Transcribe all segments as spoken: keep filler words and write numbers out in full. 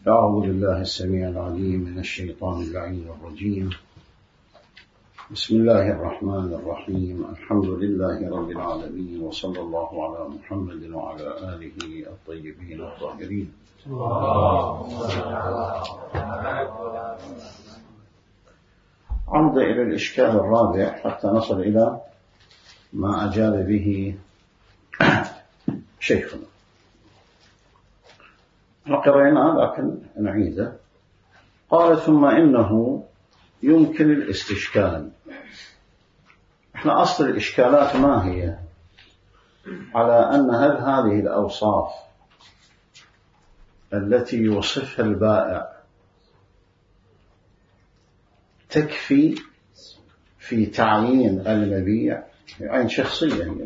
أعوذ بالله السميع العليم من الشيطان اللعين الرجيم. بسم الله الرحمن الرحيم. الحمد لله رب العالمين، وصلى الله على محمد وعلى آله الطيبين الطاهرين. عودة إلى الإشكال الرابع حتى نصل إلى ما أجاب به شيخنا. قرأنا لكن نعيده. قال: ثم إنه يمكن الاستشكال. احنا أصل الإشكالات ما هي؟ على أن هل هذه الأوصاف التي يوصفها البائع تكفي في تعيين المبيع، عين شخصية هي،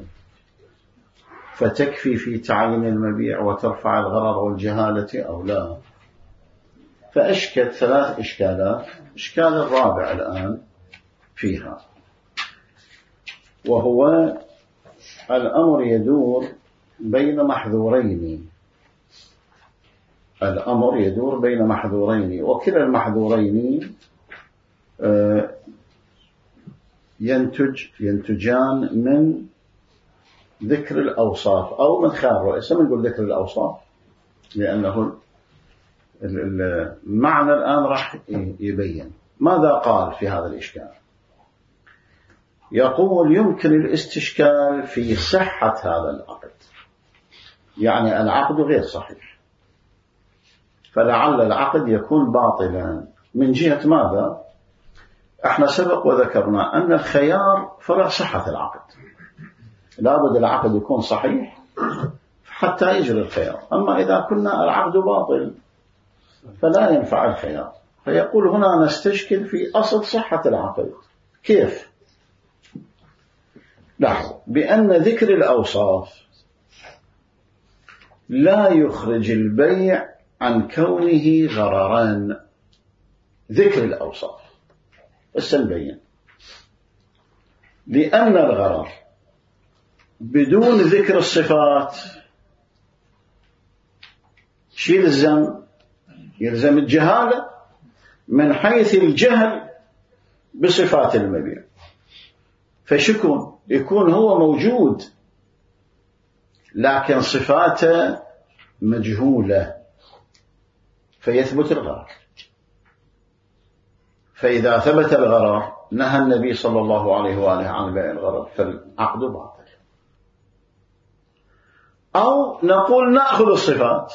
فتكفي في تعيين المبيع وترفع الغرر والجهالة أو لا؟ فأشكل ثلاث إشكالات. إشكال الرابع الآن فيها، وهو الأمر يدور بين محذورين. الأمر يدور بين محذورين، وكلا المحذورين ينتج ينتجان من ذكر الأوصاف أو من خيار الرئيس. من نقول ذكر الأوصاف لأنه المعنى الآن راح يبين. ماذا قال في هذا الإشكال؟ يقول: يمكن الاستشكال في صحة هذا العقد، يعني العقد غير صحيح، فلعل العقد يكون باطلا. من جهة ماذا؟ احنا سبق وذكرنا أن الخيار فرع صحة العقد، لابد العقد يكون صحيح حتى يجري الخيار. أما إذا كنا العقد باطل فلا ينفع الخيار. فيقول هنا نستشكل في أصل صحة العقد. كيف؟ لاحظوا بأن ذكر الأوصاف لا يخرج البيع عن كونه غرران. ذكر الأوصاف بس نبين، لأن الغرر بدون ذكر الصفات شيء يلزم يلزم الجهالة من حيث الجهل بصفات المبيع. فشكون يكون هو موجود لكن صفاته مجهولة فيثبت الغرر. فإذا ثبت الغرر نهى النبي صلى الله عليه وآله عن بيع الغرر، فالعقد باطل. أو نقول نأخذ الصفات.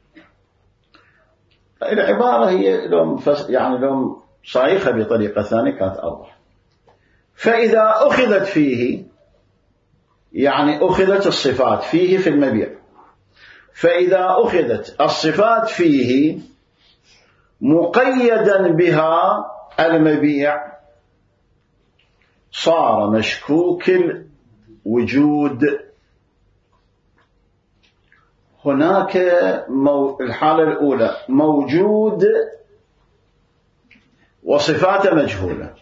العبارة هي لو يعني لو صايخة بطريقة ثانية كانت أوضح. فإذا أخذت فيه، يعني أخذت الصفات فيه في المبيع، فإذا أخذت الصفات فيه مقيدا بها المبيع صار مشكوك الوجود. هناك مو... الحالة الأولى موجود وصفاته مجهولة.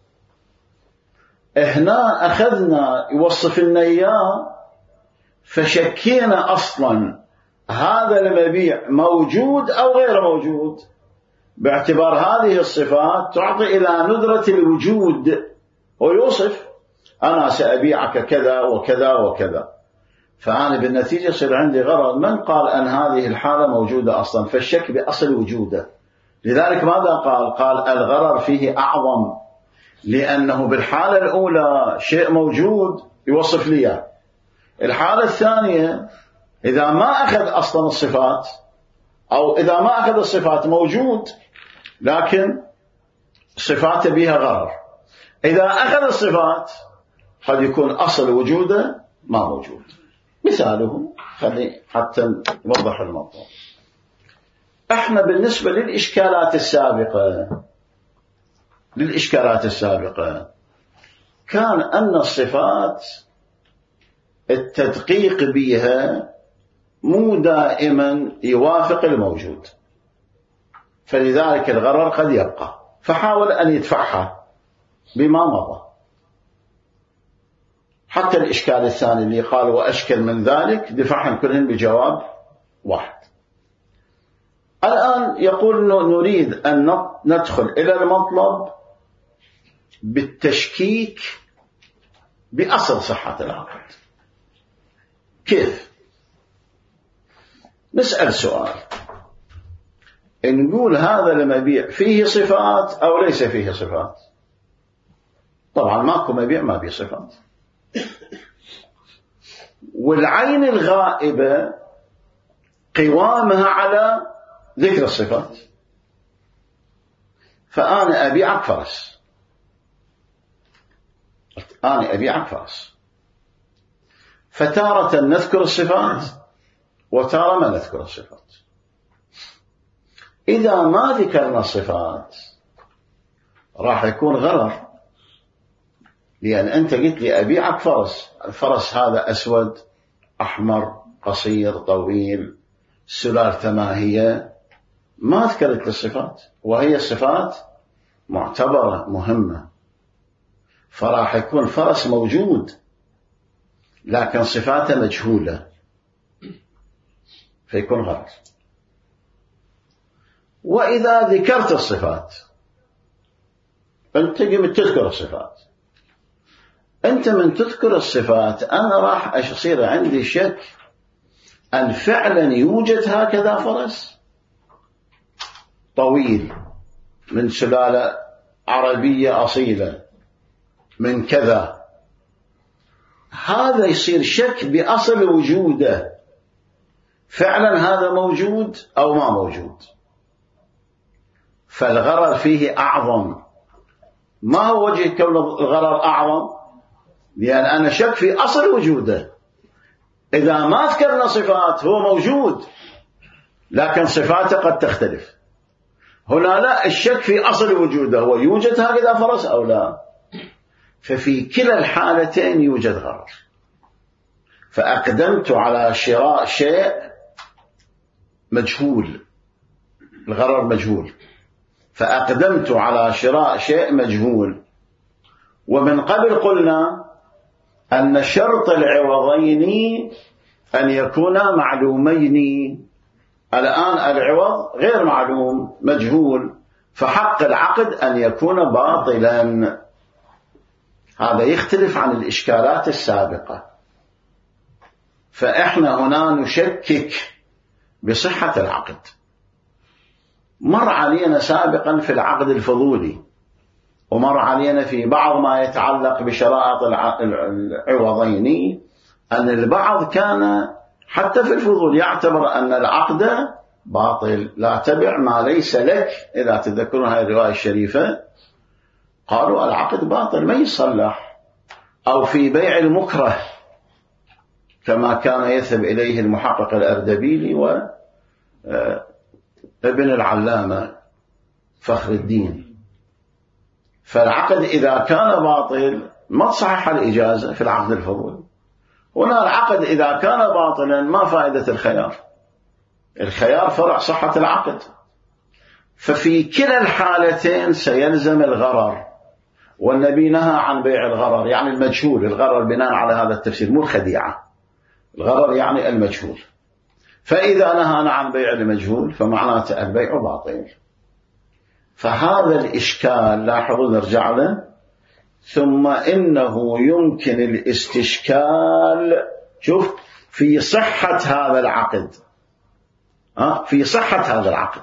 هنا أخذنا يوصف لنا إياه فشكينا أصلا هذا المبيع موجود أو غير موجود، باعتبار هذه الصفات تعطي إلى ندرة الوجود. ويوصف أنا سأبيعك كذا وكذا وكذا، فأنا بالنتيجة يصير عندي غرض. من قال أن هذه الحالة موجودة أصلا؟ فالشك بأصل وجوده. لذلك ماذا قال؟ قال الغرر فيه أعظم، لأنه بالحالة الأولى شيء موجود يوصف لي. الحالة الثانية إذا ما أخذ أصلا الصفات، أو إذا ما أخذ الصفات موجود لكن صفات بها غرر. إذا أخذ الصفات قد يكون أصل وجوده ما موجود. مثاله خلي حتى نوضح الموضوع. احنا بالنسبة للإشكالات السابقة للإشكالات السابقة كان أن الصفات التدقيق بها مو دائما يوافق الموجود، فلذلك الغرر قد يبقى، فحاول أن يدفعها بما مضى. حتى الإشكال الثاني اللي قال وأشكل من ذلك دفعهم كلهم بجواب واحد. الآن يقول نريد أن ندخل إلى المطلب بالتشكيك بأصل صحة العقد. كيف؟ نسأل سؤال، نقول هذا المبيع فيه صفات أو ليس فيه صفات؟ طبعا ماكو مبيع ما فيه صفات، والعين الغائبة قوامها على ذكر الصفات. فأنا أبيعك فرس، أنا أبيعك فرس، فتارة نذكر الصفات وتارة ما نذكر الصفات. إذا ما ذكرنا الصفات راح يكون غرر، لأن أنت قلت لي أبيعك فرس، الفرس هذا أسود أحمر قصير طويل سلالته ما هي، ما ذكرت الصفات، وهي الصفات معتبرة مهمة، فراح يكون فرس موجود لكن صفاته مجهولة فيكون غرر. وإذا ذكرت الصفات، أنت قمت تذكر الصفات، أنت من تذكر الصفات أنا راح أصير عندي شك أن فعلا يوجد هكذا فرس طويل من سلالة عربية أصيلة من كذا، هذا يصير شك بأصل وجوده، فعلا هذا موجود أو ما موجود. فالغرر فيه أعظم. ما هو وجه كون الغرر أعظم؟ لأن أنا شك في أصل وجوده. إذا ما ذكرنا صفات هو موجود لكن صفاته قد تختلف. هنا لا، الشك في أصل وجوده، هو يوجد هكذا فرس أو لا. ففي كلا الحالتين يوجد غرر. فأقدمت على شراء شيء مجهول، الغرر مجهول، فأقدمت على شراء شيء مجهول. ومن قبل قلنا أن شرط العوضين أن يكونا معلومين. الآن العوض غير معلوم مجهول، فحق العقد أن يكون باطلا. هذا يختلف عن الإشكالات السابقة. فإحنا هنا نشكك بصحة العقد. مر علينا سابقا في العقد الفضولي، ومر علينا في بعض ما يتعلق بشرائط العوضين أن البعض كان حتى في الفضول يعتبر أن العقد باطل، لا تبع ما ليس لك. إذا تذكرون هذه الرواية الشريفة قالوا العقد باطل ما يصلح. أو في بيع المكره كما كان يذهب إليه المحقق الأردبيلي وابن العلامة فخر الدين. فالعقد إذا كان باطل ما تصحح الإجازة في العقد الفضولي. هنا العقد إذا كان باطلا ما فائدة الخيار؟ الخيار فرع صحة العقد. ففي كلا الحالتين سيلزم الغرر، والنبي نهى عن بيع الغرر، يعني المجهول. الغرر بناء على هذا التفسير مو الخديعة، الغرر يعني المجهول. فإذا نهانا عن بيع المجهول فمعناته البيع باطل. فهذا الإشكال لاحظوا نرجع له. ثم إنه يمكن الاستشكال شوف في صحة هذا العقد، ها في صحة هذا العقد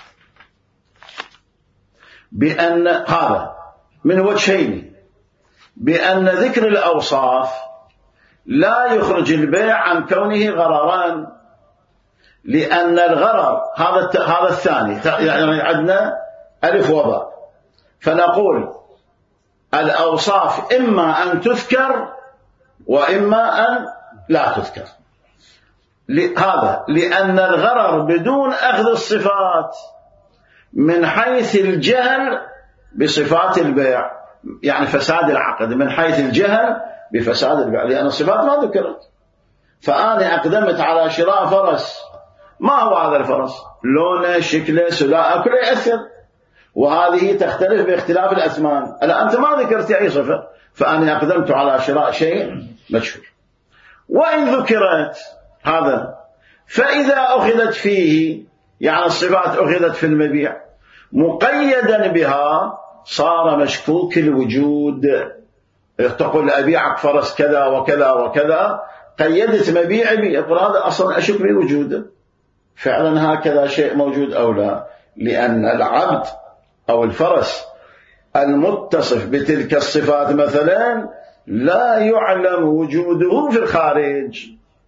بأن هذا من وجهين، بأن ذكر الأوصاف لا يخرج البيع عن كونه غرران، لأن الغرر هذا هذا الثاني، يعني عندنا ألف وباء، فنقول الأوصاف إما أن تذكر وإما أن لا تذكر. هذا لأن الغرر بدون أخذ الصفات من حيث الجهل بصفات البيع، يعني فساد العقد من حيث الجهل بفساد البيع، لأن الصفات ما ذكرت. فأنا أقدمت على شراء فرس، ما هو هذا الفرس؟ لونه شكله سلاء كله يأثر، وهذه تختلف باختلاف الأثمان. ألا أنت ما ذكرت أي صفة، فأنا أقدمت على شراء شيء مجهول. وإن ذكرت هذا فإذا أخذت فيه يعني الصفات أخذت في المبيع، مقيدا بها صار مشكوك الوجود. تقول أبيعك فرس كذا وكذا وكذا، قيدت مبيعي بيقول هذا أصلا أشك بوجوده، فعلا هكذا شيء موجود أو لا، لأن العبد أو الفرس المتصف بتلك الصفات مثلا لا يعلم وجوده في الخارج،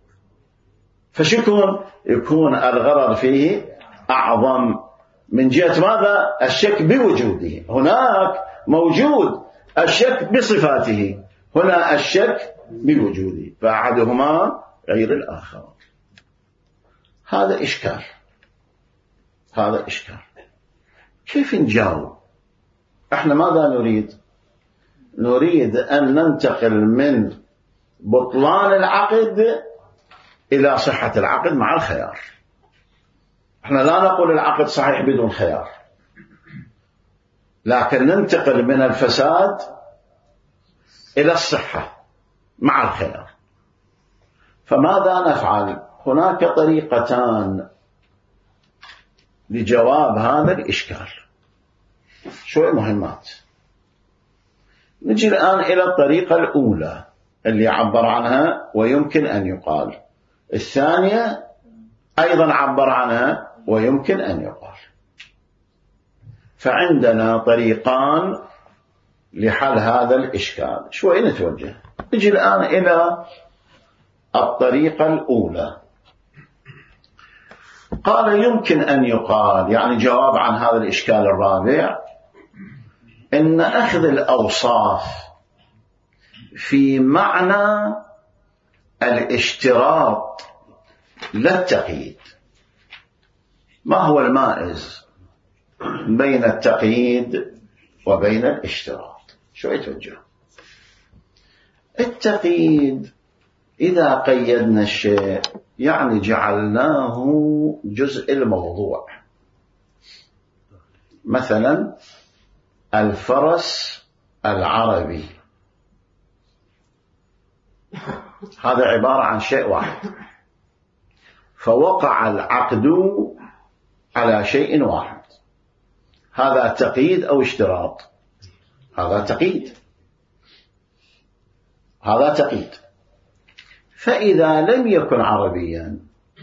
فشكون يكون الغرر فيه أعظم من جهة ماذا؟ الشك بوجوده. هناك موجود الشك بصفاته، هنا الشك بوجوده، فأحدهما غير الآخر. هذا إشكال، هذا إشكال. كيف نجاوب؟ احنا ماذا نريد؟ نريد أن ننتقل من بطلان العقد إلى صحة العقد مع الخيار. احنا لا نقول العقد صحيح بدون خيار، لكن ننتقل من الفساد إلى الصحة مع الخيار. فماذا نفعل؟ هناك طريقتان لجواب هذا الإشكال، شوي مهمات. نجي الآن إلى الطريقة الأولى اللي عبر عنها ويمكن أن يقال، الثانية أيضا عبر عنها ويمكن أن يقال. فعندنا طريقان لحل هذا الإشكال، شوي نتوجه. نجي الآن إلى الطريقة الأولى. قال يمكن أن يقال، يعني جواب عن هذا الإشكال الرابع، إن أخذ الأوصاف في معنى الاشتراط لا التقييد. ما هو المائز بين التقييد وبين الاشتراط؟ شو يتوجه؟ التقييد إذا قيدنا الشيء يعني جعلناه جزء الموضوع. مثلا الفرس العربي، هذا عبارة عن شيء واحد، فوقع العقد على شيء واحد. هذا تقييد أو اشتراط؟ هذا تقييد، هذا تقييد. فإذا لم يكن عربيا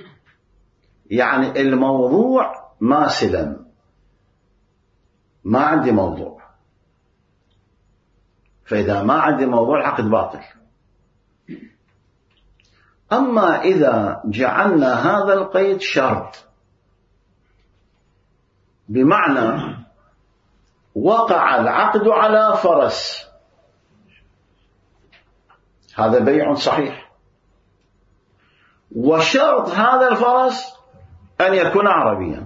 يعني الموضوع ما سلم، ما عندي موضوع، فإذا ما عندي موضوع العقد باطل. أما إذا جعلنا هذا القيد شرط، بمعنى وقع العقد على فرس، هذا بيع صحيح، وشرط هذا الفرس أن يكون عربيا،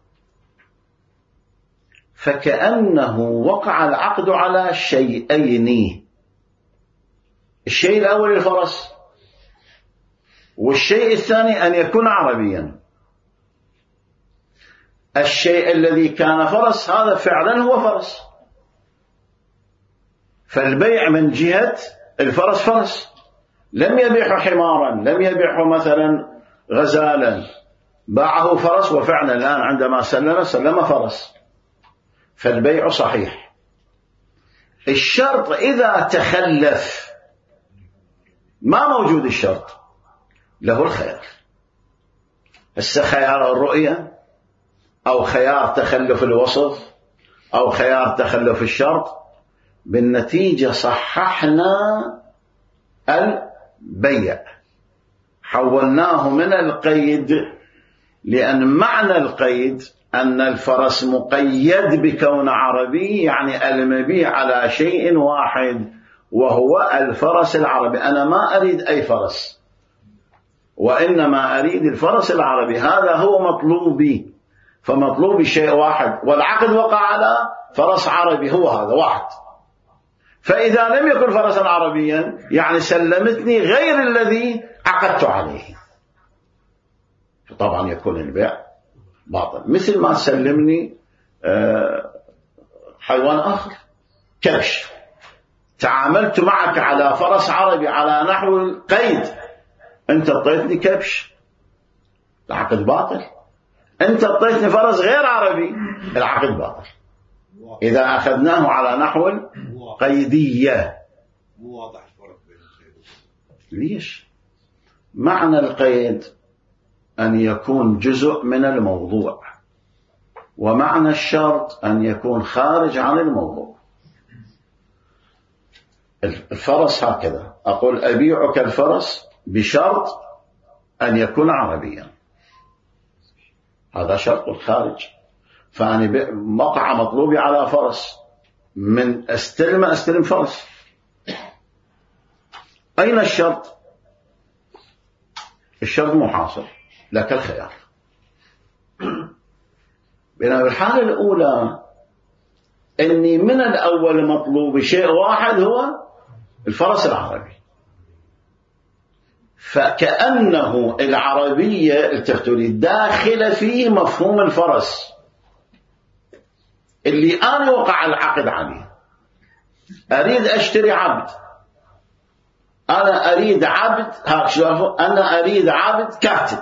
فكأنه وقع العقد على شيئين. الشيء الأول الفرس، والشيء الثاني أن يكون عربيا. الشيء الذي كان فرس هذا فعلا هو فرس، فالبيع من جهة الفرس فرس، لم يبيع حمارا، لم يبيع مثلا غزالا، باعه فرس، وفعلا الآن عندما سلم سلم فرس، فالبيع صحيح. الشرط إذا تخلف ما موجود الشرط، له الخيار. هسه خيار الرؤية أو خيار تخلف الوصف أو خيار تخلف الشرط، بالنتيجة صححنا البيع، حولناه من القيد، لأن معنى القيد أن الفرس مقيد بكون عربي، يعني المبيع على شيء واحد وهو الفرس العربي. أنا ما أريد أي فرس، وإنما أريد الفرس العربي، هذا هو مطلوبي، فمطلوبي شيء واحد، والعقد وقع على فرس عربي، هو هذا واحد. فإذا لم يكن فرسا عربيا يعني سلمتني غير الذي عقدت عليه، طبعا يكون البيع باطل. مثل ما سلمني حيوان آخر، كبش، تعاملت معك على فرس عربي على نحو القيد، أنت اعطيتني كبش، العقد باطل. أنت أعطيتني فرس غير عربي، العقد باطل إذا أخذناه على نحو قيدية. مو واضح الفرق بين القيد. ليش؟ معنى القيد أن يكون جزء من الموضوع، ومعنى الشرط أن يكون خارج عن الموضوع. الفرس هكذا، أقول أبيعك الفرس بشرط أن يكون عربيا، هذا شرط الخارج. فأنا وقع مطلوبي على فرس، من أستلم أستلم فرس. أين الشرط؟ الشرط محاصر، لك الخيار. بينما بالحالة الأولى أني من الأول مطلوب شيء واحد هو الفرس العربي، فكأنه العربية التفتوا لي داخل فيه مفهوم الفرس اللي أنا وقع العقد عليه. أريد أشتري عبد، أنا أريد عبد، ها شوفوا، أنا أريد عبد كاتب،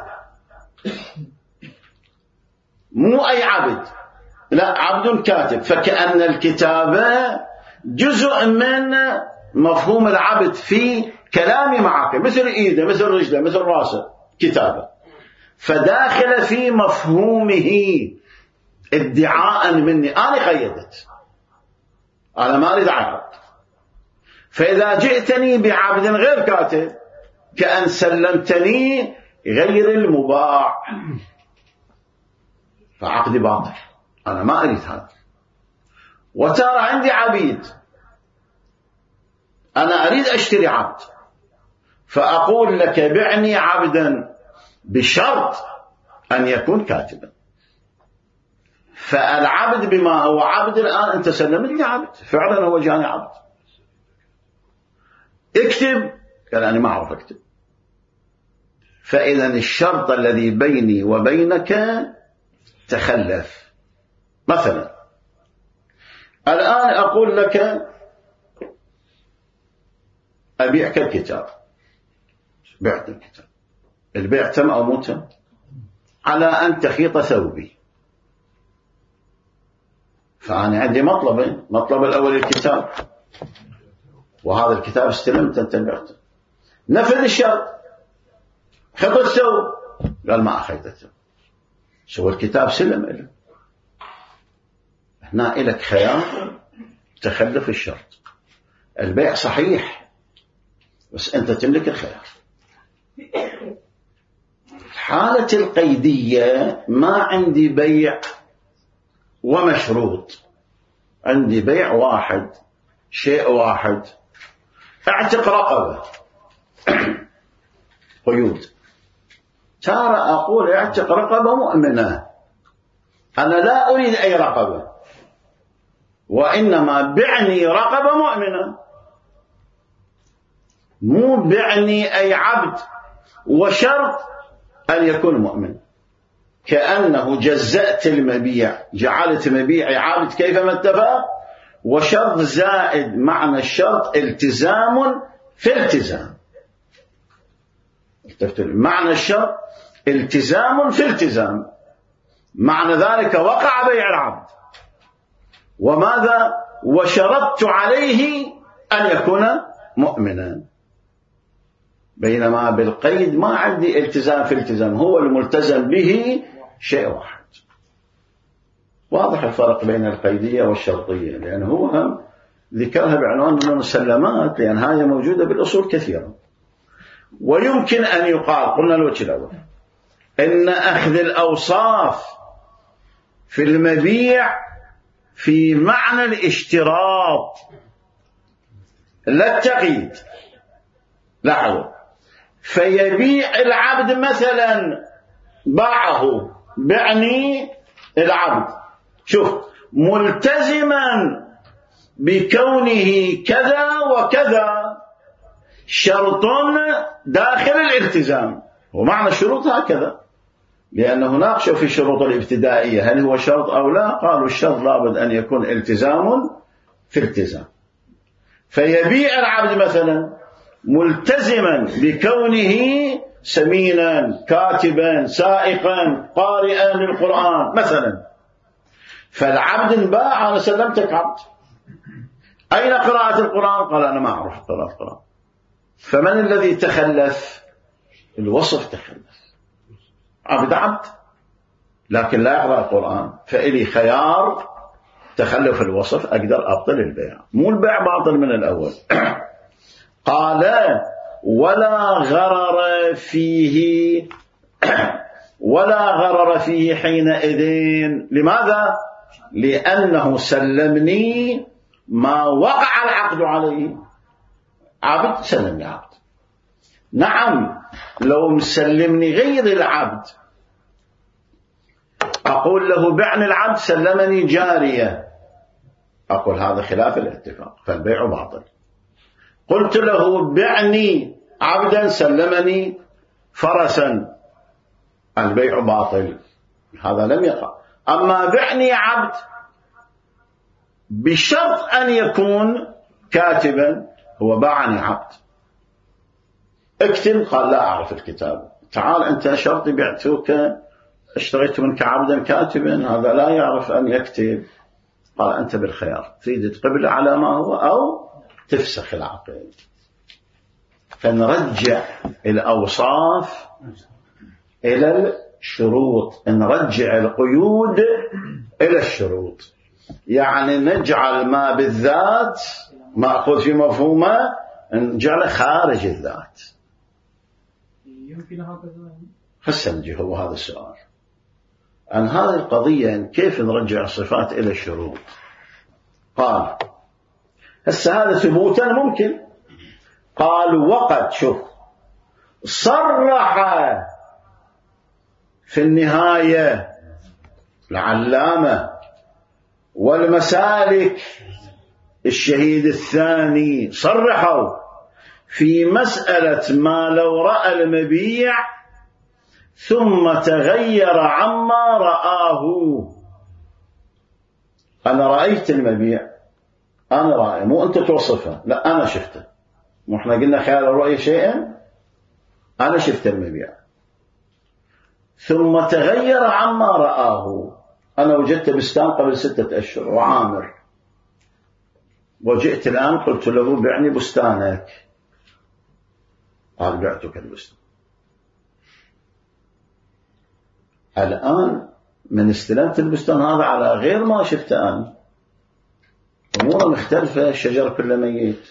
مو أي عبد، لا عبد كاتب. فكأن الكتابة جزء من مفهوم العبد في كلامي معك، مثل إيده مثل رجله مثل راسه، كتابة. فداخل في مفهومه ادعاء مني، أنا قيدت، أنا ما أريد عبد. فإذا جئتني بعبد غير كاتب كأن سلمتني غير المباع، فعقدي باطل، أنا ما أريد هذا. وترى عندي عبيد، أنا أريد أشتري عبد، فأقول لك بعني عبدا بشرط أن يكون كاتبا. فالعبد بما هو عبد الآن أنت سلمت لي عبد، فعلا هو جاني عبد. اكتب، قال أنا ما أعرف أكتب. فإذا الشرط الذي بيني وبينك تخلف. مثلا الآن أقول لك أبيعك الكتاب، بعت الكتاب، البيع تم أو مو تم؟ على أن تخيط ثوبي. فأنا عندي مطلبين، مطلب الأول الكتاب، وهذا الكتاب استلمت أنت بعته، نفذ الشرط، خذ الثوب، قال ما أخذت الثوب، شو الكتاب سلم إله. هنا إلك خيار تخلف الشرط. البيع صحيح بس أنت تملك الخيار. حالة القيدية ما عندي بيع ومشروط، عندي بيع واحد، شيء واحد، اعتق رقبة، قيود. ترى أقول اعتق رقبة مؤمنة، أنا لا أريد أي رقبة، وإنما بعني رقبة مؤمنة، مو بعني أي عبد، وشرط أن يكون مؤمن. كأنه جزأت المبيع، جعلت مبيعي عبد كيفما اتفق، وشرط زائد. معنى الشرط التزام في التزام، معنى الشرط التزام في التزام، معنى ذلك وقع بيع العبد، وماذا؟ وشرطت عليه أن يكون مؤمنا. بينما بالقيد ما عندي التزام في التزام، هو الملتزم به شيء واحد. واضح الفرق بين القيدية والشرطية، لأنه هو هم ذكرها بعنوان من المسلمات، لأن هذه موجودة بالأصول كثيرا. ويمكن أن يقال، قلنا الوجه الأول، إن أخذ الأوصاف في المبيع في معنى الاشتراط لا التقييد. لاحظوا، فيبيع العبد مثلا، باعه، بعني العبد، شوف، ملتزما بكونه كذا وكذا، شرط داخل الالتزام. ومعنى الشروط هكذا، لأنه ناقشوا في الشروط الابتدائية هل هو شرط أو لا، قالوا الشرط لابد أن يكون التزام في التزام. فيبيع العبد مثلا ملتزما بكونه سمينا كاتبا سائقا قارئا للقرآن مثلا، فالعبد انباع أنا سلمتك عبد، أين قراءة القرآن؟ قال أنا ما أعرف قراءة القرآن. فمن الذي تخلف؟ الوصف تخلف، عبد عبد لكن لا يقرأ القرآن، فإلي خيار تخلف الوصف أقدر أبطل البيع، مو البيع باطل من الأول. قال ولا غرر فيه ولا غرر فيه حينئذ. لماذا؟ لأنه سلمني ما وقع العقد عليه. عبد سلمني عبد، نعم لو مسلمني غير العبد أقول له بعني العبد سلمني جارية، أقول هذا خلاف الاتفاق فالبيع باطل. قلت له بعني عبدا سلمني فرسا، البيع باطل، هذا لم يقع. أما بعني عبد بشرط أن يكون كاتبا، هو باعني عبد، اكتب، قال لا أعرف الكتاب، تعال أنت شرطي بعتوك اشتريت منك عبدا كاتبا هذا لا يعرف أن يكتب، قال أنت بالخيار، تريد تقبل على ما هو أو تفسخ العقد. فنرجع الأوصاف إلى الشروط، نرجع القيود إلى الشروط، يعني نجعل ما بالذات مأخوذ في مفهومه نجعله خارج الذات. يمكن هكذا فسنجي هو هذا السؤال عن هذه القضية، كيف نرجع الصفات إلى الشروط. قال هسه هذا ثبوتا ممكن. قال وقد شوف صرح في النهاية العلامة والمسالك الشهيد الثاني صرحوا في مسألة ما لو رأى المبيع ثم تغير عما رآه. أنا رأيت المبيع، أنا رأي، مو أنت توصفه، لا أنا شفته، مو إحنا قلنا خيال الرؤية شيئا، أنا شفت المبيع ثم تغير عما رآه. أنا وجدت بستان قبل ستة أشهر وعامر، وجئت الآن قلت له بعني بستانك، قال بعتك البستان. الآن من استلمت البستان هذا على غير ما شفته أنا، أمور مختلفة، الشجر كله ميت،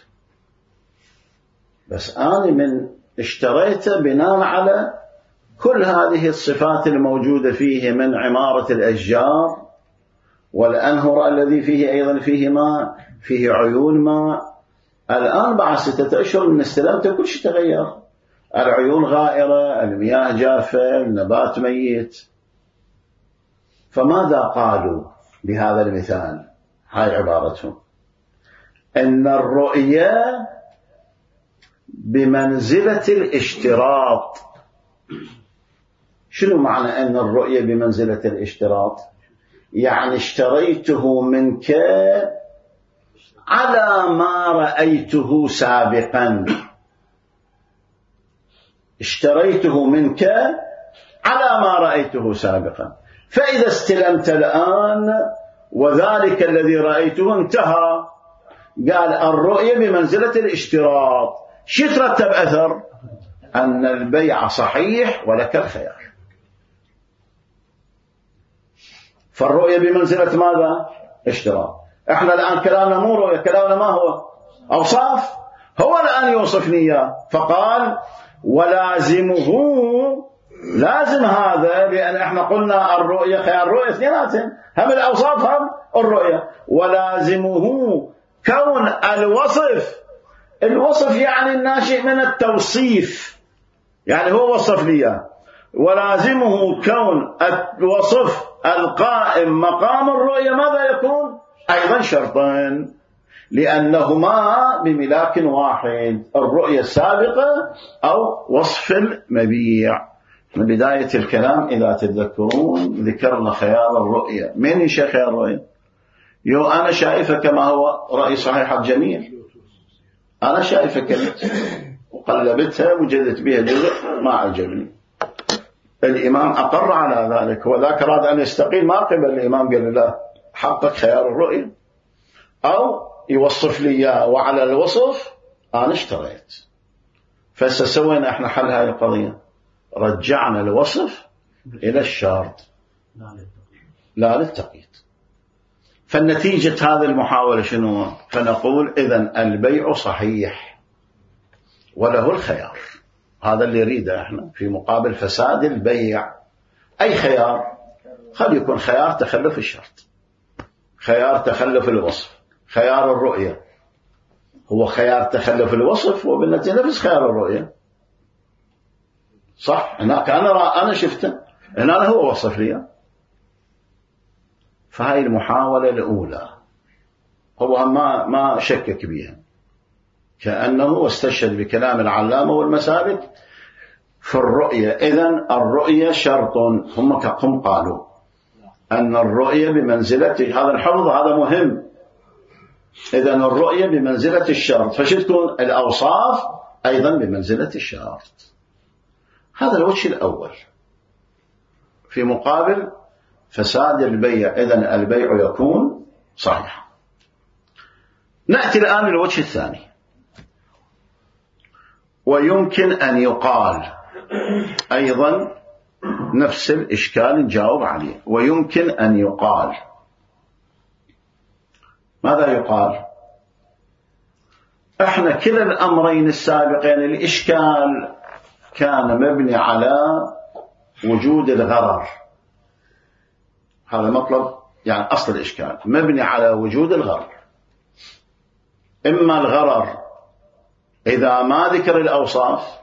بس أنا من اشتريته بناء على كل هذه الصفات الموجودة فيه من عمارة الأشجار والأنهر الذي فيه أيضا فيه ماء، فيه عيون ماء. الآن بعد ستة أشهر من استلمته كل شيء تغير، العيون غائرة، المياه جافة، النبات ميت. فماذا قالوا بهذا المثال؟ هاي عبارتهم: إن الرؤية بمنزلة الاشتراط. شنو معنى أن الرؤية بمنزلة الاشتراط؟ يعني اشتريته منك على ما رأيته سابقا، اشتريته منك على ما رأيته سابقا، فإذا استلمت الآن وذلك الذي رأيته انتهى، قال الرؤية بمنزلة الاشتراط. شو يترتب أثر؟ أن البيع صحيح ولك الخيار. فالرؤية بمنزلة ماذا؟ اشتراط. احنا الآن كلامنا مو رؤية، كلامنا ما هو؟ أوصاف. هو الآن يوصفني إياه، فقال ولازمه، لازم هذا، لأن احنا قلنا الرؤية خيار الرؤية اثنيناتهم، هم الأوصاف هم الرؤية. ولازمه كون الوصف، الوصف يعني الناشئ من التوصيف، يعني هو وصف لي، ولازمه كون الوصف القائم مقام الرؤية ماذا يكون؟ أيضا شرطين، لأنهما بملاك واحد، الرؤية السابقة أو وصف المبيع. من بداية الكلام إذا تتذكرون ذكرنا خيار الرؤية. من يشاء خيار الرؤية؟ يو أنا شايفة كما هو رأي صحيح الجميع، أنا شايفة كذا، وقلبتها وجدت بها جزء ما عجبني. الإمام أقر على ذلك، وذاك أراد أن يستقيل، ما قبل الإمام قال له حقك خيار الرؤية أو يوصف لي إياه، وعلى الوصف أنا اشتريت. فسوينا احنا حل هذه القضية، رجعنا الوصف إلى الشرط لا للتقييد. فالنتيجة هذه المحاولة شنو؟ فنقول إذن البيع صحيح وله الخيار. هذا اللي يريده احنا في مقابل فساد البيع. أي خيار؟ خل يكون خيار تخلف الشرط، خيار تخلف الوصف، خيار الرؤية. هو خيار تخلف الوصف وبالنتيجة نفس خيار الرؤية، صح؟ هناك أنا أنا شفته، هنا هو وصف لي. فهاي المحاولة الأولى هو ما ما شكك بها، كأنه استشهد بكلام العلامة والمسالك في الرؤية. إذن الرؤية شرط. هم هم قالوا أن الرؤية بمنزلة هذا الحفظ، هذا مهم. إذن الرؤية بمنزلة الشرط، فشتكون الأوصاف أيضا بمنزلة الشرط. هذا الوجه الأول في مقابل فساد البيع. إذن البيع يكون صحيح. نأتي الآن للوجه الثاني. ويمكن أن يقال أيضا نفس الإشكال نجاوب عليه. ويمكن أن يقال، ماذا يقال؟ احنا كلا الأمرين السابقين الإشكال كان مبني على وجود الغرر. هذا مطلب يعني أصل الإشكال مبني على وجود الغرر. إما الغرر إذا ما ذكر الأوصاف،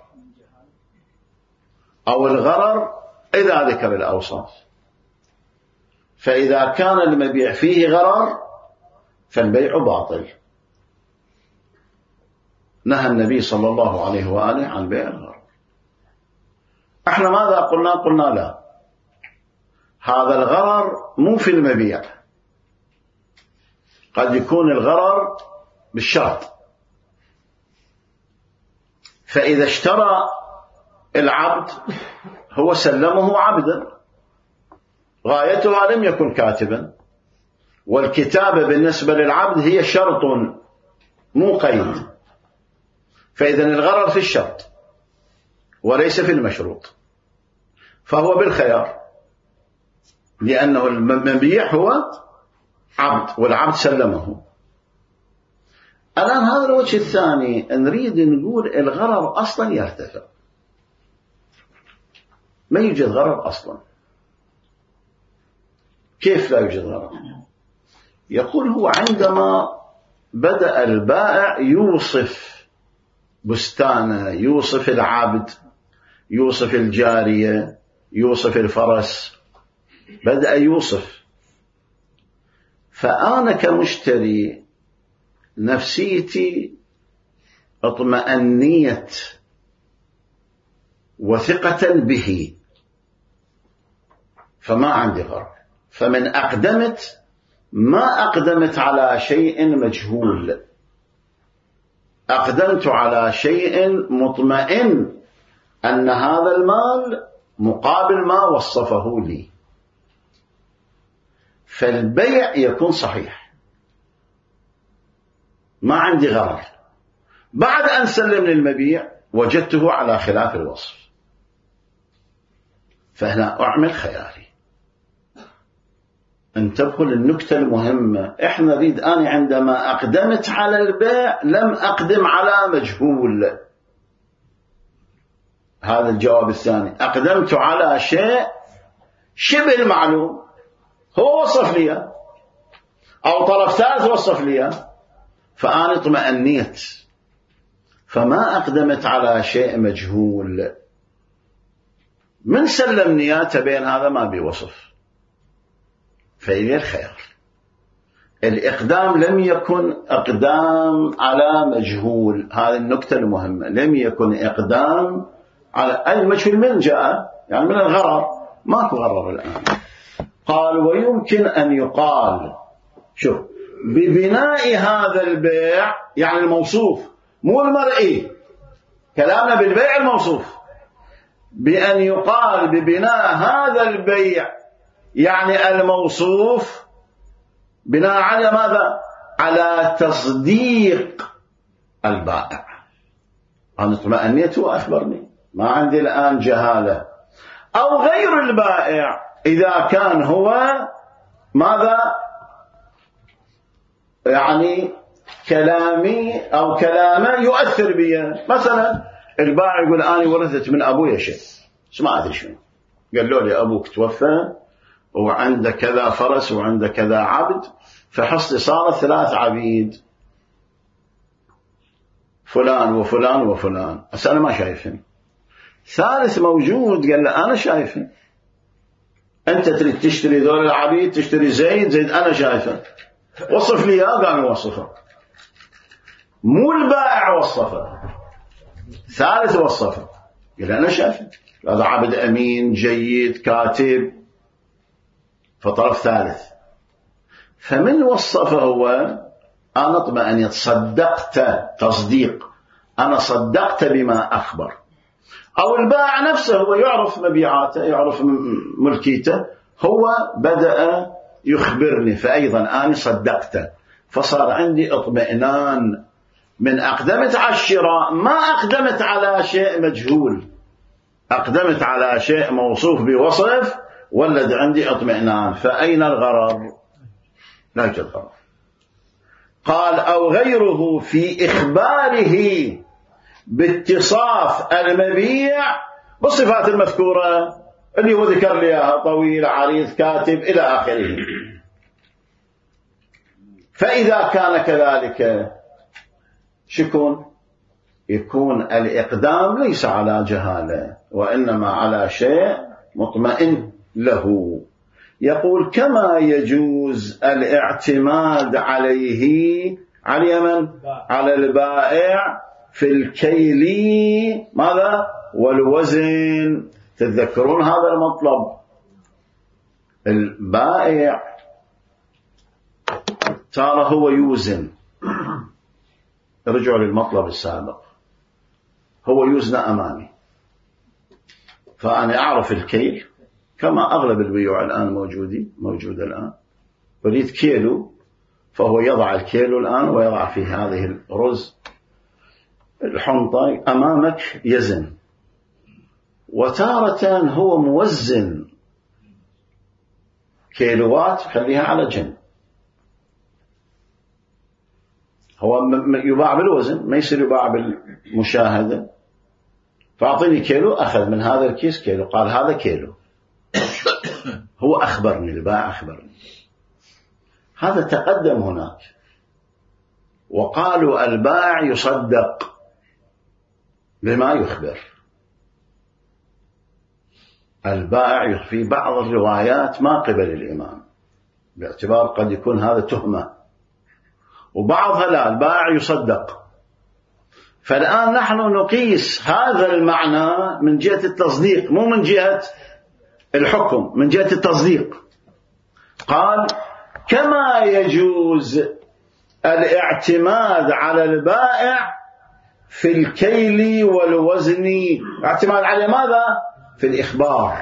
أو الغرر إذا ذكر الأوصاف. فإذا كان المبيع فيه غرر فالبيع باطل. نهى النبي صلى الله عليه وآله عن بيع الغرر. احنا ماذا قلنا؟ قلنا لا، هذا الغرر مو في المبيع، قد يكون الغرر بالشرط. فإذا اشترى العبد هو سلمه عبدا، غايتها لم يكن كاتبا، والكتابة بالنسبة للعبد هي شرط مو قيد. فإذا الغرر في الشرط وليس في المشروط، فهو بالخيار، لأنه المبيع هو عبد والعبد سلمه. الآن هذا الوجه الثاني نريد نقول الغرر أصلا يرتفع. ما يوجد غرر أصلا. كيف لا يوجد غرر؟ يقول هو عندما بدأ البائع يوصف بستانه، يوصف العبد، يوصف الجارية، يوصف الفرس، بدأ يوصف. فأنا كمشتري نفسيتي اطمأنيت وثقة به، فما عندي غرر. فمن أقدمت ما أقدمت على شيء مجهول، أقدمت على شيء مطمئن أن هذا المال مقابل ما وصفه لي، فالبيع يكون صحيح، ما عندي غرر. بعد أن سلمني المبيع وجدته على خلاف الوصف، فهنا أعمل خياري. انتبهوا للنكتة المهمة. احنا نريد أنا عندما أقدمت على البيع لم أقدم على مجهول. هذا الجواب الثاني. أقدمت على شيء شبه المعلوم، هو وصف لي أو طرف ثالث وصف لي، فأنا اطمأنيت. فما أقدمت على شيء مجهول. من سلمني تبين هذا ما بيوصف، فإلي الخيار. الإقدام لم يكن إقدام على مجهول. هذه النكتة المهمة. لم يكن إقدام على أي مجهول. من جاء يعني من الغرر، ماكو غرر الآن. قال ويمكن أن يقال، شوف، ببناء هذا البيع يعني الموصوف مو المرئي. كلامنا بالبيع الموصوف، بأن يقال ببناء هذا البيع يعني الموصوف بناء على ماذا؟ على تصديق البائع. أنا اطمأنيت وأخبرني، ما عندي الآن جهالة. أو غير البائع إذا كان هو ماذا؟ يعني كلامي أو كلامه يؤثر بي. مثلا البائع يقول أنا ورثت من أبويا شيء، ما أدري شنو، قال له لي أبوك توفى وعنده كذا فرس وعنده كذا عبد، فحصلي صارت ثلاث عبيد، فلان وفلان وفلان، بس أنا ما شايفهم. ثالث موجود قال له أنا شايفهم، أنت تريد تشتري ذول العبيد، تشتري زيد، زيد أنا شايفه، وصف لي إياه. قام يوصفه، مو البائع وصفه، ثالث وصفه، قال أنا شايفه، هذا عبد أمين جيد كاتب، فطرف ثالث. فمن وصفه هو أنا اطمئن صدقت تصديق، أنا صدقت بما أخبر. أو البائع نفسه هو يعرف مبيعاته، يعرف ملكيته، هو بدأ يخبرني، فأيضا أنا صدقته، فصار عندي اطمئنان من أقدمت على الشراء، ما أقدمت على شيء مجهول، أقدمت على شيء موصوف بوصف، ولد عندي اطمئنان. فأين الغرر؟ لا يوجد غرر. قال أو غيره في إخباره باتصاف المبيع بالصفات المذكورة اللي هو ذكر لي، طويل عريض كاتب إلى آخره. فإذا كان كذلك شكون؟ يكون الإقدام ليس على جهالة، وإنما على شيء مطمئن له. يقول كما يجوز الاعتماد عليه على من؟ على البائع في الكيل ماذا؟ والوزن. تتذكرون هذا المطلب، البائع ترى هو يوزن، رجعوا للمطلب السابق، هو يوزن أمامي، فأنا أعرف الكيل كما أغلب البيوع الآن موجودة موجودة الآن. بريد كيلو، فهو يضع الكيلو الآن ويضع في هذه الرز الحنطة أمامك يزن، وتارة هو موزن كيلوات خليها على جنب، هو يباع بالوزن، ما يصير يباع بالمشاهدة. فأعطيني كيلو، أخذ من هذا الكيس كيلو، قال هذا كيلو، هو أخبرني، البائع أخبرني. هذا تقدم هناك، وقالوا البائع يصدق بما يخبر. البائع في بعض الروايات ما قبل الإمام، باعتبار قد يكون هذا تهمة، وبعضها لا، البائع يصدق. فالآن نحن نقيس هذا المعنى من جهة التصديق، مو من جهة الحكم، من جهة التصديق. قال كما يجوز الاعتماد على البائع في الكيل والوزن، اعتماد على ماذا؟ في الإخبار.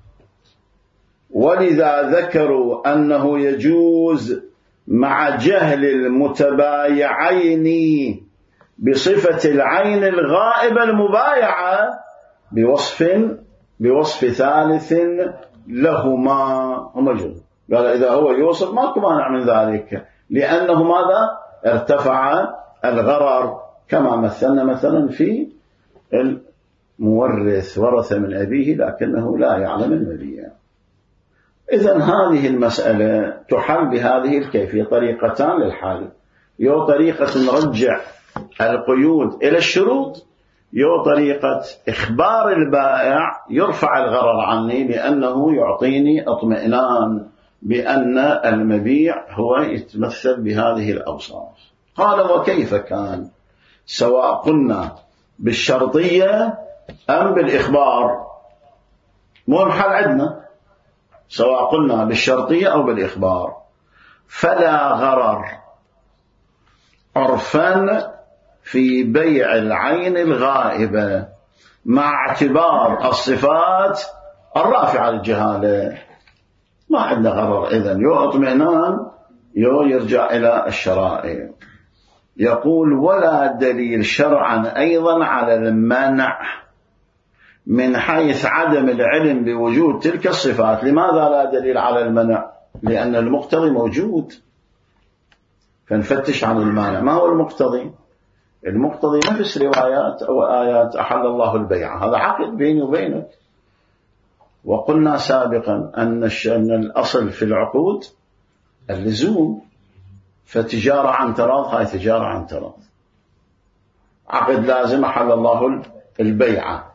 ولذا ذكروا أنه يجوز مع جهل المتبايعين بصفة العين الغائبة المبايعة بوصف بوصف ثالث لهما. هم جزء. قال إذا هو يوصف ماكو مانع من ذلك، لأنه ماذا؟ ارتفع الغرر، كما مثلنا مثلا في المورث، ورث من أبيه لكنه لا يعلم المبيع. إذن هذه المسألة تحل بهذه الكيفية، طريقتان للحل، يو طريقة نرجع القيود إلى الشروط، يو طريقة إخبار البائع يرفع الغرر عني، لأنه يعطيني اطمئنان بأن المبيع هو يتمثل بهذه الأوصاف. قال وكيف كان، سواء قلنا بالشرطية أم بالإخبار، مو محل عندنا، سواء قلنا بالشرطية أو بالإخبار، فلا غرر عرفا في بيع العين الغائبة مع اعتبار الصفات الرافعة للجهالة. ما عندنا غرر إذن، يو اطمئنان يو يرجع إلى الشرائع. يقول ولا دليل شرعا أيضا على المنع من حيث عدم العلم بوجود تلك الصفات. لماذا لا دليل على المنع؟ لأن المقتضي موجود، فنفتش عن المانع. ما هو المقتضي؟ المقتضي نفس روايات أو آيات أحل الله البيع، هذا عقد بيني وبينك. وقلنا سابقا أن الأصل في العقود اللزوم، فتجارة عن تراض هاي تجارة عن تراض، عقد لازم أحل الله البيعة.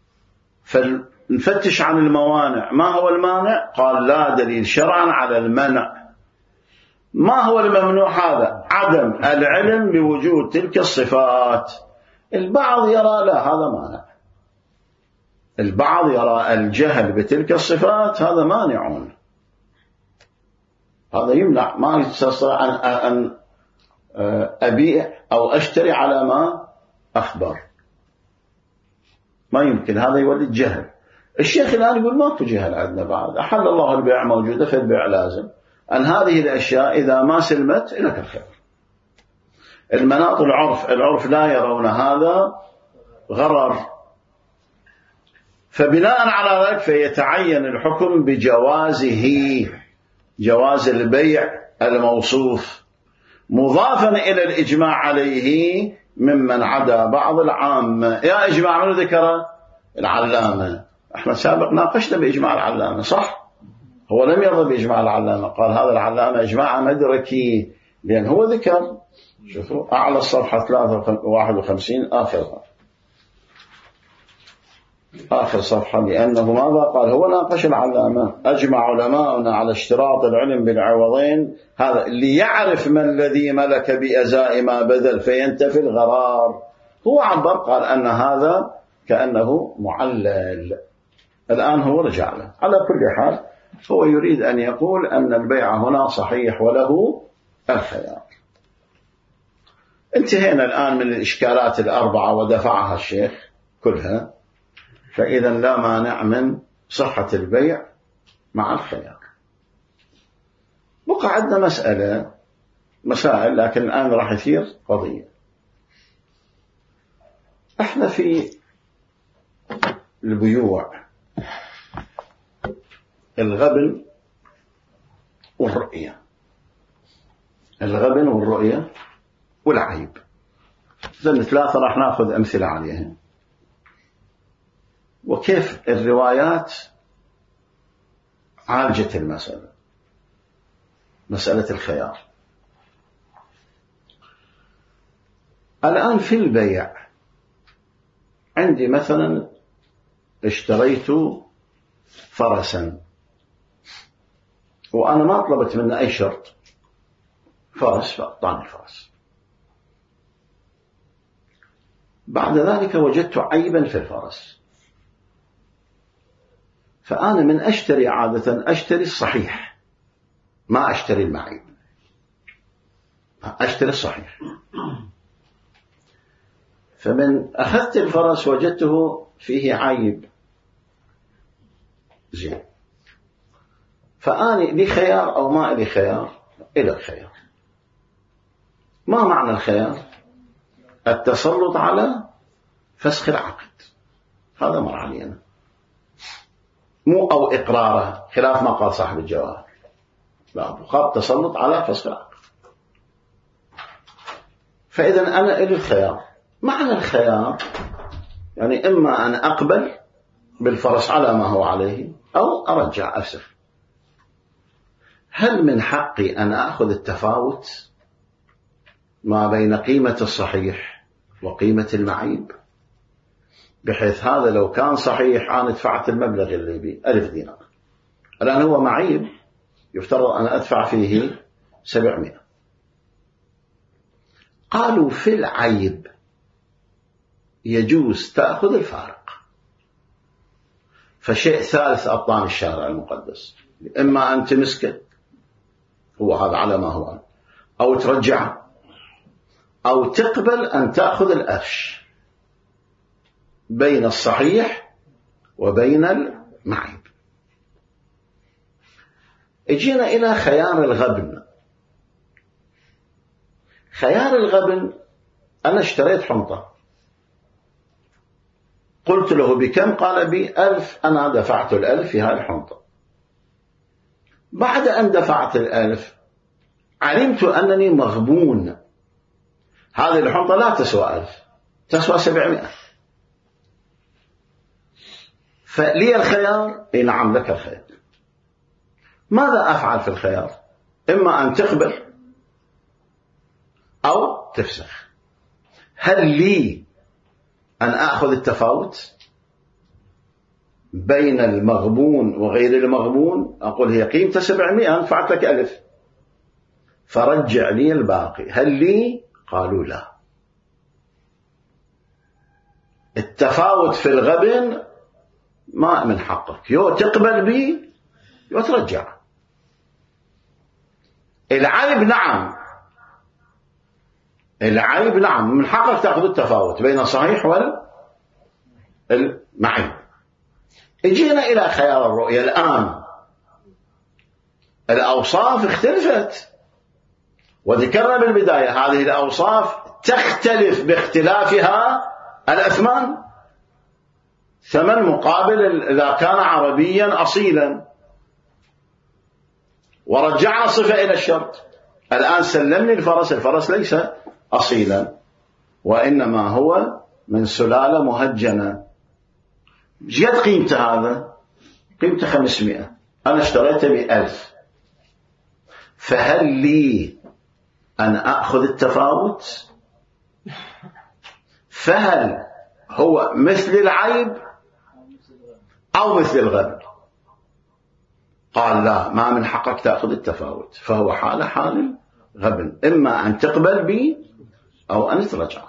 فنفتش عن الموانع. ما هو المانع؟ قال لا دليل شرعا على المنع. ما هو الممنوع؟ هذا عدم العلم بوجود تلك الصفات. البعض يرى لا هذا مانع، البعض يرى الجهل بتلك الصفات هذا مانع، هذا يمنع، ما يستطيع أن أبيع أو أشتري على ما أخبر، ما يمكن، هذا يولد جهل. الشيخ الآن يقول ماكو جهل عندنا بعد، أحل الله البيع موجودة فالبيع لازم، أن هذه الأشياء إذا ما سلمت لك الخير. المناط العرف العرف لا يرون هذا غرر، فبناء على ذلك فيتعين الحكم بجوازه، جواز البيع الموصوف، مضافا إلى الإجماع عليه ممن عدا بعض العامة. يا إجماع من ذكر؟ العلامة. احنا سابق ناقشنا بإجماع العلامة، صح؟ هو لم يرضى بإجماع العلامة، قال هذا العلامة إجماع مدركي، لأن هو ذكر، شوفوا أعلى الصفحة ثلاثة وواحد وخمسين آخرها، آخر صفحة، لأنه ماذا قال؟ هو ناقش العلامة. أجمع علماؤنا على اشتراط العلم بالعوضين، هذا اللي يعرف ما الذي ملك بأزاء ما بدل فينتفي الغرار. هو عبر قال أن هذا كأنه معلل. الآن هو رجع له. على كل حال هو يريد أن يقول أن البيع هنا صحيح وله الخيار. انتهينا الآن من الإشكالات الأربعة ودفعها الشيخ كلها، فإذا لا مانع من صحة البيع مع الخيار. بقى عندنا مسألة مسائل، لكن الآن راح يصير قضية. احنا في البيوع الغبن والرؤية، الغبن والرؤية والعيب، إذن ثلاثة راح ناخذ أمثلة عليهم، وكيف الروايات عالجت المسألة، مسألة الخيار. الآن في البيع عندي مثلا اشتريت فرسا وأنا ما طلبت منه أي شرط، فرس فأعطاني الفرس. بعد ذلك وجدت عيبا في الفرس، فأنا من أشتري عادة أشتري الصحيح، ما أشتري المعيب، أشتري الصحيح. فمن أخذت الفرس وجدته فيه عيب، زين، فأنا لي خيار أو ما لي خيار؟ إلى الخيار. ما معنى الخيار؟ التسلط على فسخ العقد، هذا مر علينا، مو أو إقراره خلاف ما قال صاحب الجواهر، لا، قال تسلط على فسخ العقد. فإذا أنا إلي الخيار. معنى الخيار يعني إما أن أقبل بالفرس على ما هو عليه أو أرجع أفسخ. هل من حقي أن أخذ التفاوت ما بين قيمة الصحيح وقيمة المعيب، بحيث هذا لو كان صحيح أنا دفعت المبلغ اللي بيه ألف دينار، الآن هو معيب يفترض أن أدفع فيه سبعمائة. قالوا في العيب يجوز تأخذ الفارق. فشيء ثالث أبطان الشارع المقدس، إما أن تمسكه هو هذا على ما هو، أو ترجعه، أو تقبل أن تأخذ الأرش بين الصحيح وبين المعيب. اجينا إلى خيار الغبن. خيار الغبن، أنا اشتريت حنطة، قلت له بكم؟ قال بي ألف، أنا دفعت الألف في هذه الحنطة. بعد أن دفعت الألف علمت أنني مغبون، هذه الحنطة لا تسوى ألف، تسوى سبعمائة، فلي الخيار. إيه نعم لك الخيار. ماذا أفعل في الخيار؟ إما أن تقبل أو تفسخ. هل لي أن أخذ التفاوت بين المغبون وغير المغبون؟ أقول هي قيمة سبعمائة، دفعت لك ألف، فرجع لي الباقي. هل لي؟ قالوا لا. التفاوت في الغبن ما من حقك، يو تقبل بي يو ترجع. العيب نعم، العيب نعم من حقك تأخذ التفاوت بين الصحيح والمعيب. اجينا إلى خيار الرؤية. الآن الأوصاف اختلفت، وذكرنا بالبداية هذه الأوصاف تختلف باختلافها الأثمان. ثمن مقابل إذا كان عربيا أصيلا، ورجعنا الصفة إلى الشرط. الآن سلمني الفرس، الفرس ليس أصيلا وإنما هو من سلالة مهجنة. جد قيمته هذا قيمته خمسمائة، أنا اشتريته بألف، فهل لي أن أخذ التفاوت؟ فهل هو مثل العيب أو مثل الغبن؟ قال لا، ما من حقك تأخذ التفاوت، فهو حال حال الغبن، إما أن تقبل بي أو أن ترجع.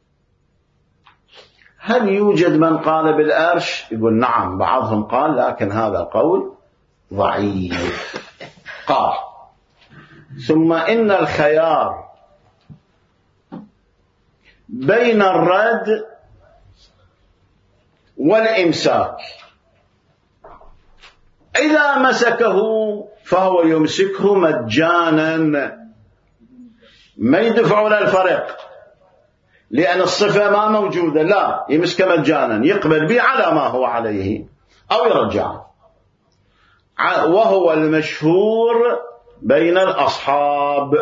هل يوجد من قال بالأرش؟ يقول نعم، بعضهم قال، لكن هذا قول ضعيف. قال ثم إن الخيار بين الرد والإمساك، إذا مسكه فهو يمسكه مجانا، ما يدفع له الفرق لأن الصفة ما موجودة، لا، يمسك مجانا، يقبل به على ما هو عليه أو يرجع. وهو المشهور بين الأصحاب،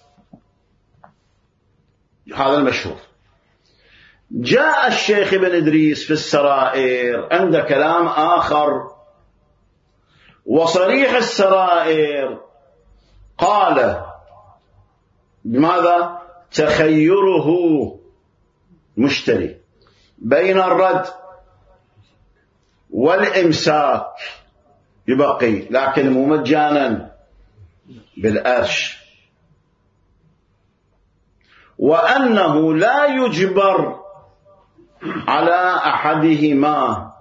هذا المشهور. جاء الشيخ ابن إدريس في السرائر عند كلام آخر، وصريح السرائر قال بماذا؟ تخيره مشتري بين الرد والإمساك يبقي، لكن مو مجانا، بالأرش، وأنه لا يجبر على أحدهما،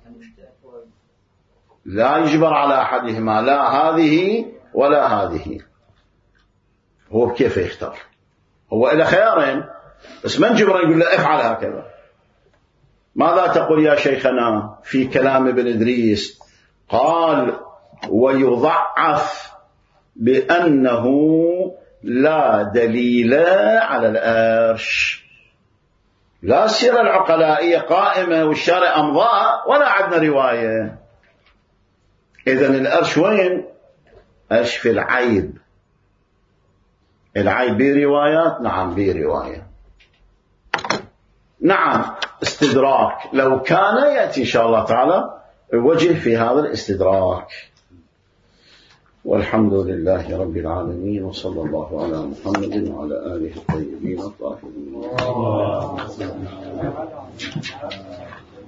لا يجبر على أحدهما، لا هذه ولا هذه. هو كيف يختار؟ هو إلى خيارين، بس من جبر يقول له افعل هكذا. ماذا تقول يا شيخنا في كلام ابن إدريس؟ قال ويضعف بأنه لا دليل على الأرش. لا السيرة العقلائية قائمة والشارع أمضاء ولا عندنا رواية. إذن الأرش وين؟ أرش في العيب. العيب بروايات، نعم برواية، نعم استدراك، لو كان يأتي إن شاء الله تعالى وجه في هذا الاستدراك. والحمد لله رب العالمين، وصلى الله على محمد وعلى آله الطيبين الطاهرين.